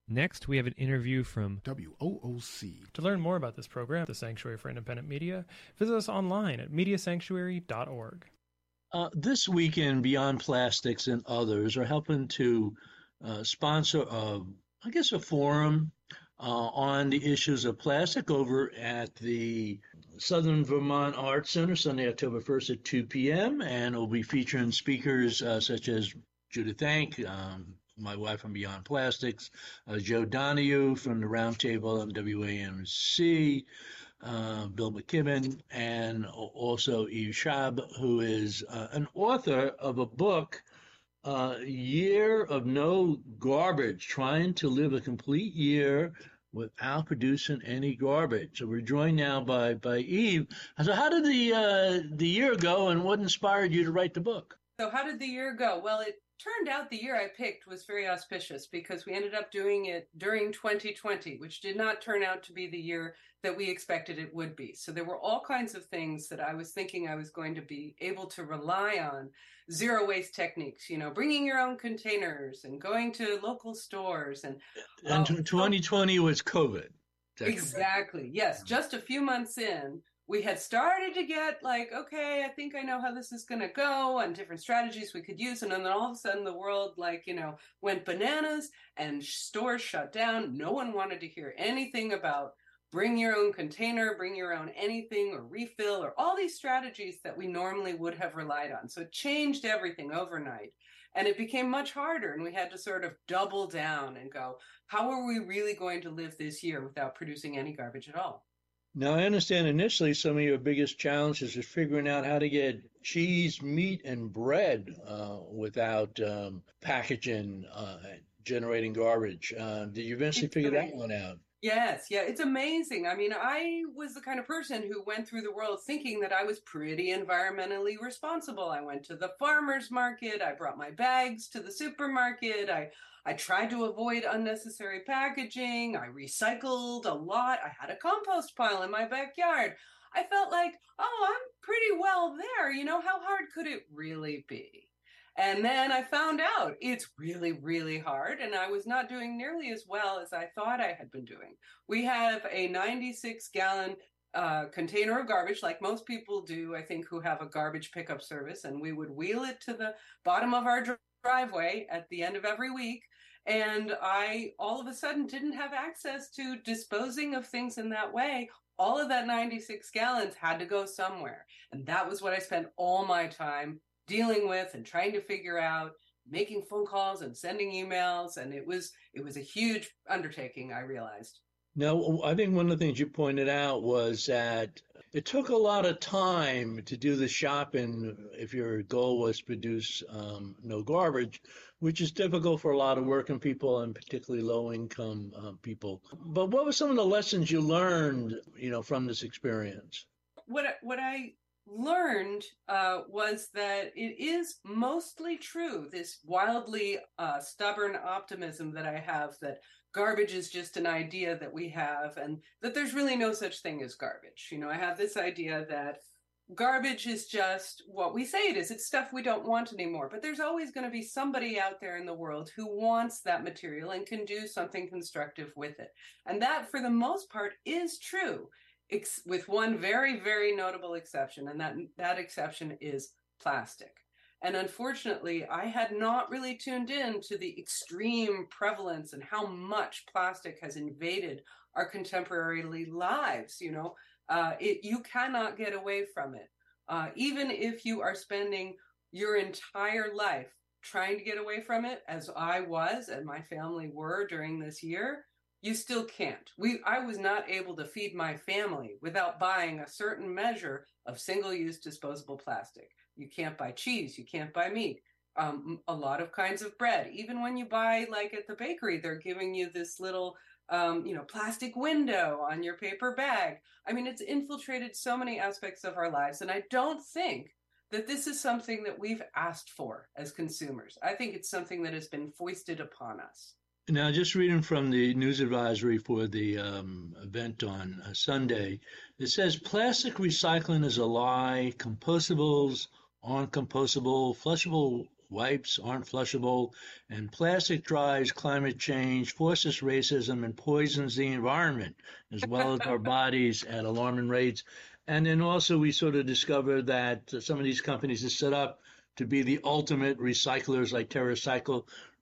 Next, we have an interview from W O O C. To learn more about this program, the Sanctuary for Independent Media, visit us online at media sanctuary dot org. Uh, this weekend, Beyond Plastics and others are helping to uh, sponsor, a, I guess, a forum uh, on the issues of plastic over at the Southern Vermont Arts Center, Sunday, October first at two p.m., and it will be featuring speakers uh, such as Judith Hank, um, my wife from Beyond Plastics, uh, Joe Donahue from the Roundtable on W A M C, uh, Bill McKibben, and also Eve Schab, who is uh, an author of a book, uh, Year of No Garbage, trying to live a complete year without producing any garbage. So we're joined now by, by Eve. So how did the uh, the year go, and what inspired you to write the book? So how did the year go? Well, it turned out the year I picked was very auspicious because we ended up doing it during twenty twenty, which did not turn out to be the year that we expected it would be. So there were all kinds of things that I was thinking I was going to be able to rely on. Zero waste techniques, you know, bringing your own containers and going to local stores. And, and uh, twenty twenty was COVID. Exactly. Yes. Just a few months in, we had started to get like, okay, I think I know how this is going to go and different strategies we could use. And then all of a sudden the world, like, you know, went bananas and stores shut down. No one wanted to hear anything about bring your own container, bring your own anything or refill or all these strategies that we normally would have relied on. So it changed everything overnight. And it became much harder. And we had to sort of double down and go, how are we really going to live this year without producing any garbage at all? Now, I understand initially some of your biggest challenges is figuring out how to get cheese, meat, and bread uh, without um, packaging, uh, generating garbage. Uh, did you eventually It's figure great. that one out? Yes, yeah, it's amazing. I mean, I was the kind of person who went through the world thinking that I was pretty environmentally responsible. I went to the farmer's market. I brought my bags to the supermarket. I I tried to avoid unnecessary packaging. I recycled a lot. I had a compost pile in my backyard. I felt like, oh, I'm pretty well there. You know, how hard could it really be? And then I found out it's really, really hard, and I was not doing nearly as well as I thought I had been doing. We have a ninety-six gallon uh, container of garbage, like most people do, I think, who have a garbage pickup service, and we would wheel it to the bottom of our dr- driveway at the end of every week. And I all of a sudden didn't have access to disposing of things in that way. All of that ninety-six gallons had to go somewhere. And that was what I spent all my time dealing with and trying to figure out, making phone calls and sending emails. And it was it was a huge undertaking, I realized. Now, I think one of the things you pointed out was that it took a lot of time to do the shopping if your goal was to produce um, no garbage, which is difficult for a lot of working people and particularly low-income uh, people. But what were some of the lessons you learned, you know, from this experience? What what I learned uh, was that it is mostly true, this wildly uh, stubborn optimism that I have that garbage is just an idea that we have and that there's really no such thing as garbage. You know, I have this idea that garbage is just what we say it is. It's stuff we don't want anymore. But there's always going to be somebody out there in the world who wants that material and can do something constructive with it. And that, for the most part, is true. Ex- with one very, very notable exception, and that that exception is plastic. And unfortunately, I had not really tuned in to the extreme prevalence and how much plastic has invaded our contemporary lives. You know, uh, it you cannot get away from it. Uh, even if you are spending your entire life trying to get away from it, as I was and my family were during this year, you still can't. We, I was not able to feed my family without buying a certain measure of single-use disposable plastic. You can't buy cheese. You can't buy meat. Um, a lot of kinds of bread. Even when you buy, like at the bakery, they're giving you this little, um, you know, plastic window on your paper bag. I mean, it's infiltrated so many aspects of our lives. And I don't think that this is something that we've asked for as consumers. I think it's something that has been foisted upon us. Now, just reading from the news advisory for the um, event on uh, Sunday, it says plastic recycling is a lie. Compostables aren't compostable. Flushable wipes aren't flushable, and plastic drives climate change, forces racism, and poisons the environment, as well as our bodies at alarming rates. And then also we sort of discovered that some of these companies are set up to be the ultimate recyclers like TerraCycle,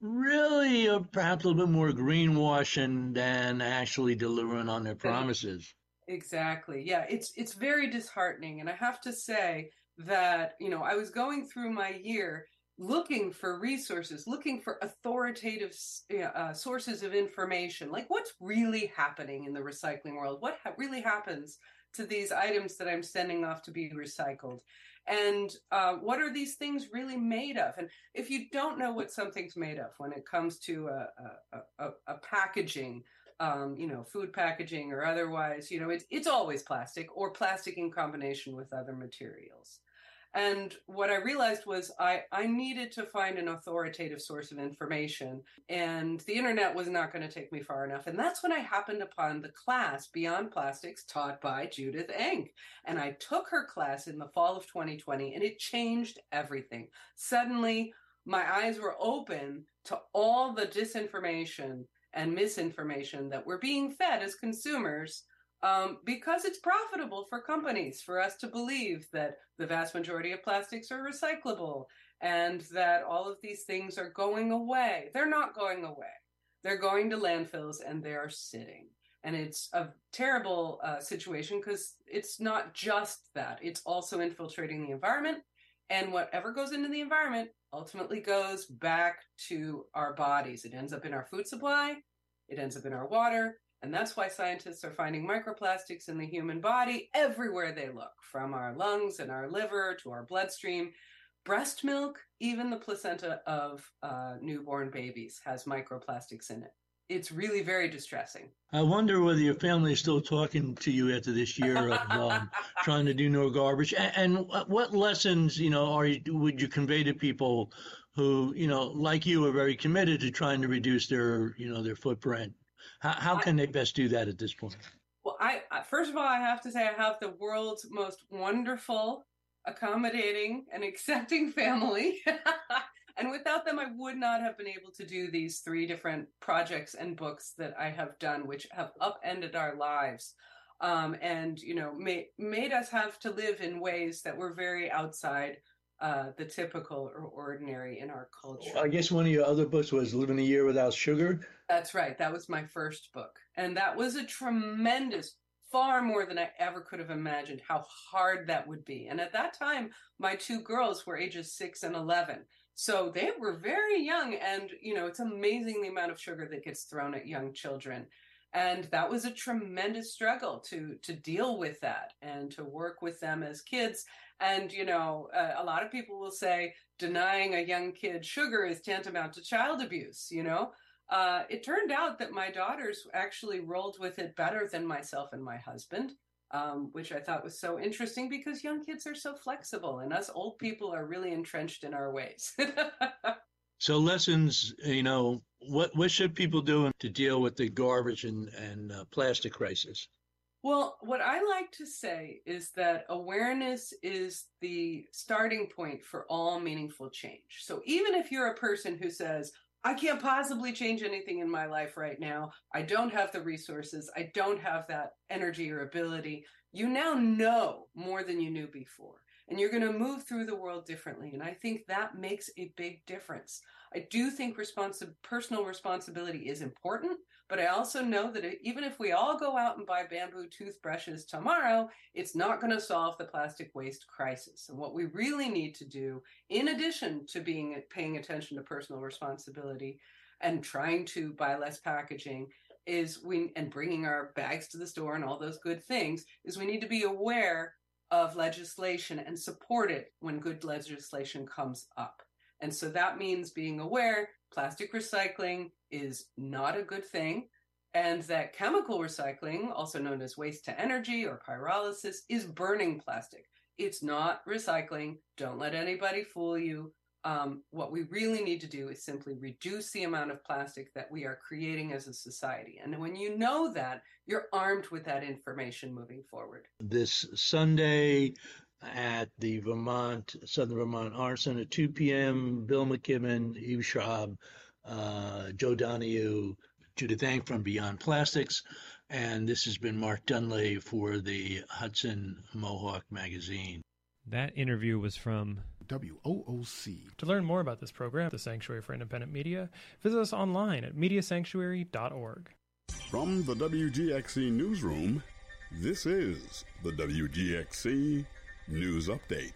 really are perhaps a little bit more greenwashing than actually delivering on their promises. Exactly. Yeah, it's it's very disheartening. And I have to say that, you know, I was going through my year looking for resources, looking for authoritative uh, sources of information, like what's really happening in the recycling world, what ha- really happens to these items that I'm sending off to be recycled. And uh, what are these things really made of? And if you don't know what something's made of when it comes to a, a, a, a packaging, um, you know, food packaging or otherwise, you know, it's, it's always plastic or plastic in combination with other materials. And what I realized was I, I needed to find an authoritative source of information, and the internet was not going to take me far enough. And that's when I happened upon the class Beyond Plastics taught by Judith Enck. And I took her class in the fall of twenty twenty, and it changed everything. Suddenly, my eyes were open to all the disinformation and misinformation that we're being fed as consumers. Um, because it's profitable for companies for us to believe that the vast majority of plastics are recyclable and that all of these things are going away. They're not going away. They're going to landfills and they are sitting. And it's a terrible uh, situation because it's not just that. It's also infiltrating the environment. And whatever goes into the environment ultimately goes back to our bodies. It ends up in our food supply. It ends up in our water. And that's why scientists are finding microplastics in the human body everywhere they look, from our lungs and our liver to our bloodstream. Breast milk, even the placenta of uh, newborn babies has microplastics in it. It's really very distressing. I wonder whether your family is still talking to you after this year of um, trying to do no garbage. And, and what lessons, you know, are you, would you convey to people who, you know, like you, are very committed to trying to reduce their, you know, their footprint? How, how can they best do that at this point? Well, I first of all, I have to say I have the world's most wonderful, accommodating, and accepting family. And without them, I would not have been able to do these three different projects and books that I have done, which have upended our lives. Um, and, you know, made, made us have to live in ways that were very outside uh, the typical or ordinary in our culture. I guess one of your other books was Living a Year Without Sugar. That's right. That was my first book. And that was a tremendous, far more than I ever could have imagined how hard that would be. And at that time, my two girls were ages six and eleven. So they were very young. And, you know, it's amazing the amount of sugar that gets thrown at young children. And that was a tremendous struggle to to deal with that and to work with them as kids. And, you know, uh, a lot of people will say denying a young kid sugar is tantamount to child abuse, you know. Uh, it turned out that my daughters actually rolled with it better than myself and my husband, um, which I thought was so interesting because young kids are so flexible and us old people are really entrenched in our ways. So lessons, you know, what what should people do to deal with the garbage and, and uh, plastic crisis? Well, what I like to say is that awareness is the starting point for all meaningful change. So even if you're a person who says, I can't possibly change anything in my life right now, I don't have the resources, I don't have that energy or ability, you now know more than you knew before. And you're going to move through the world differently. And I think that makes a big difference. I do think responsi- personal responsibility is important, but I also know that it, even if we all go out and buy bamboo toothbrushes tomorrow, it's not going to solve the plastic waste crisis. And what we really need to do, in addition to being paying attention to personal responsibility and trying to buy less packaging, is we and bringing our bags to the store and all those good things, is we need to be aware of legislation and support it when good legislation comes up. And so that means being aware plastic recycling is not a good thing, and that chemical recycling, also known as waste to energy or pyrolysis, is burning plastic. It's not recycling. Don't let anybody fool you. Um, what we really need to do is simply reduce the amount of plastic that we are creating as a society. And when you know that, you're armed with that information moving forward. This Sunday, at the Vermont, Southern Vermont Arson at two p.m. Bill McKibben, Eve Schraub, uh, Joe Donahue, Judith Ang from Beyond Plastics, and this has been Mark Dunley for the Hudson Mohawk Magazine. That interview was from W O O C. To learn more about this program, the Sanctuary for Independent Media, visit us online at media sanctuary dot org. From the W G X C Newsroom, this is the W G X C News Update.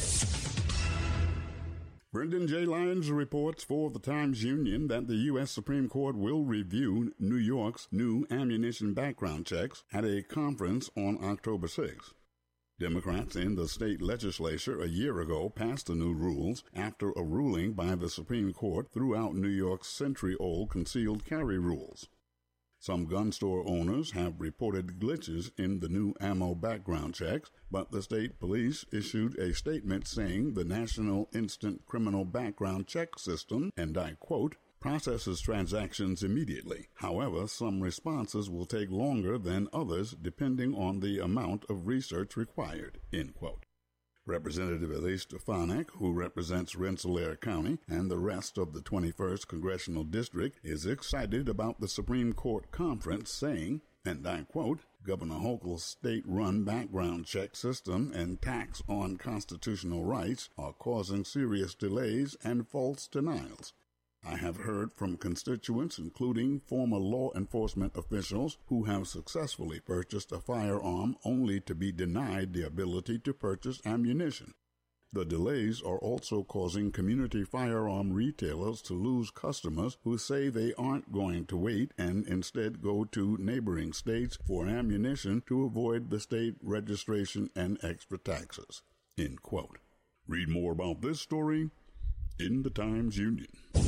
Brendan J. Lyons reports for the Times-Union that the U S Supreme Court will review New York's new ammunition background checks at a conference on October sixth. Democrats in the state legislature a year ago passed the new rules after a ruling by the Supreme Court threw out New York's century-old concealed carry rules. Some gun store owners have reported glitches in the new ammo background checks, but the state police issued a statement saying the National Instant Criminal Background Check System, and I quote, processes transactions immediately. However, some responses will take longer than others depending on the amount of research required, end quote. Representative Elise Stefanik, who represents Rensselaer County and the rest of the twenty-first Congressional District, is excited about the Supreme Court conference, saying, and I quote, Governor Hochul's state-run background check system and tax on constitutional rights are causing serious delays and false denials. I have heard from constituents, including former law enforcement officials, who have successfully purchased a firearm only to be denied the ability to purchase ammunition. The delays are also causing community firearm retailers to lose customers who say they aren't going to wait and instead go to neighboring states for ammunition to avoid the state registration and extra taxes. End quote. Read more about this story in the Times-Union.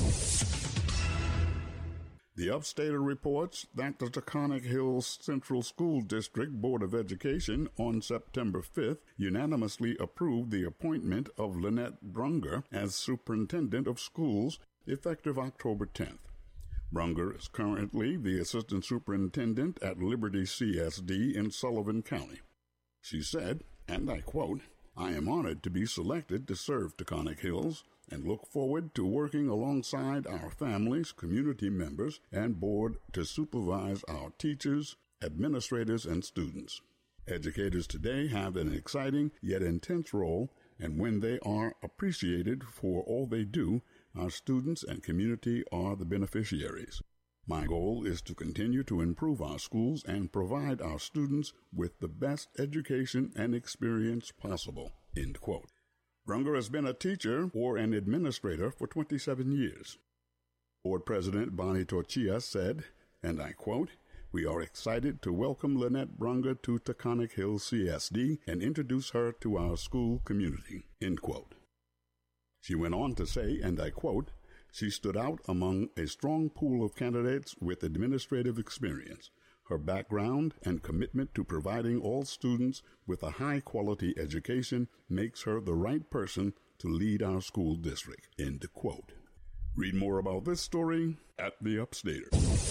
The Upstater reports that the Taconic Hills Central School District Board of Education on September fifth unanimously approved the appointment of Lynette Brunger as Superintendent of Schools effective October tenth. Brunger is currently the Assistant Superintendent at Liberty C S D in Sullivan County. She said, and I quote, I am honored to be selected to serve Taconic Hills and look forward to working alongside our families, community members, and board to supervise our teachers, administrators, and students. Educators today have an exciting yet intense role, and when they are appreciated for all they do, our students and community are the beneficiaries. My goal is to continue to improve our schools and provide our students with the best education and experience possible. End quote. Brunger has been a teacher or an administrator for twenty-seven years. Board President Bonnie Torchia said, and I quote, we are excited to welcome Lynette Brunger to Taconic Hills C S D and introduce her to our school community, end quote. She went on to say, and I quote, she stood out among a strong pool of candidates with administrative experience. Her background and commitment to providing all students with a high-quality education makes her the right person to lead our school district, end quote. Read more about this story at the Upstater.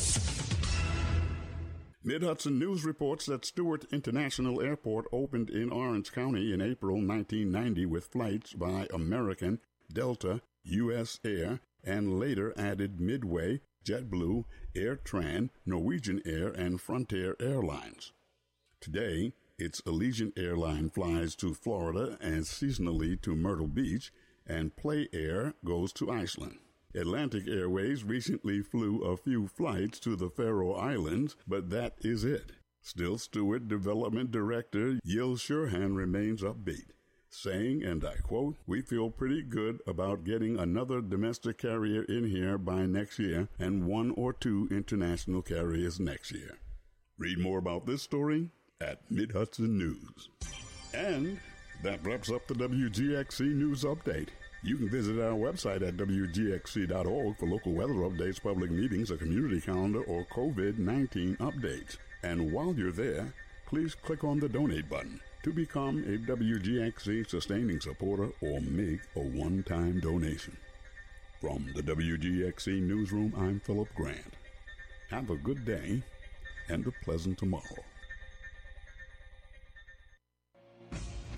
Mid-Hudson News reports that Stewart International Airport opened in Orange County in April nineteen ninety with flights by American, Delta, U S Air, and later added Midway, JetBlue, AirTran, Norwegian Air, and Frontier Airlines. Today, its Allegiant Airline flies to Florida and seasonally to Myrtle Beach, and Play Air goes to Iceland. Atlantic Airways recently flew a few flights to the Faroe Islands, but that is it. Still, Stewart Development Director Yil Shurhan remains upbeat, saying, and I quote, we feel pretty good about getting another domestic carrier in here by next year and one or two international carriers next year. Read more about this story at Mid-Hudson News. And that wraps up the W G X C News Update. You can visit our website at W G X C dot org for local weather updates, public meetings, a community calendar, or COVID nineteen updates. And while you're there, please click on the donate button to become a W G X C sustaining supporter or make a one-time donation. From the W G X C Newsroom, I'm Philip Grant. Have a good day and a pleasant tomorrow.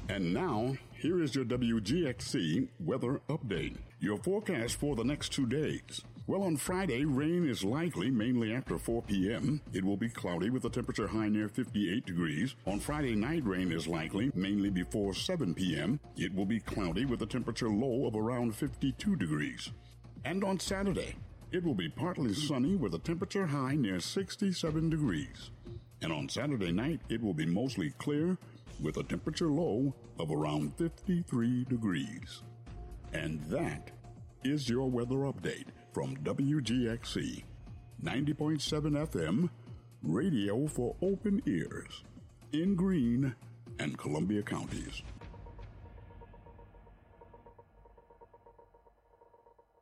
And now, here is your W G X C weather update. Your forecast for the next two days. Well, on Friday, rain is likely mainly after four p.m. It will be cloudy with a temperature high near fifty-eight degrees. On Friday night, rain is likely mainly before seven p.m. It will be cloudy with a temperature low of around fifty-two degrees. And on Saturday, it will be partly sunny with a temperature high near sixty-seven degrees. And on Saturday night, it will be mostly clear with a temperature low of around fifty-three degrees. And that is your weather update from W G X C, ninety point seven F M, radio for open ears, in Greene and Columbia counties.